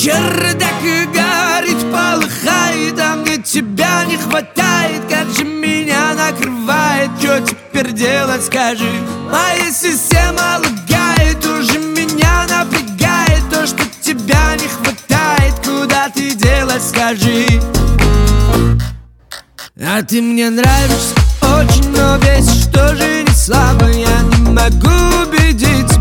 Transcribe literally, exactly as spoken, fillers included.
Чердак горит, полыхает, там, где тебя не хватает. Как же меня накрывает, что теперь делать, скажи? А если система лагает, уже меня напрягает то, что тебя не хватает. Куда ты делать, скажи? А ты мне нравишься очень, но бесишь тоже не слабо. Я не могу убедиться,